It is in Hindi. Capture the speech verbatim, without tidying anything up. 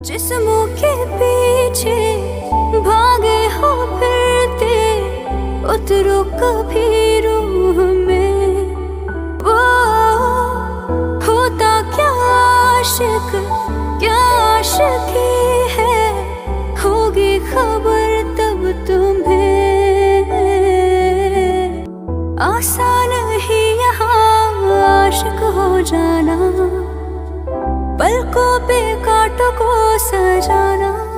जिस्मों के पीछे भागे हो फिरते, उतरो कभी रूह में। वो होता क्या आशिक, क्या आशिकी है, होगी खबर तब तुम्हें। आसान ही यहाँ आशिक हो जाना, पलकों पे कांटों को सजाना।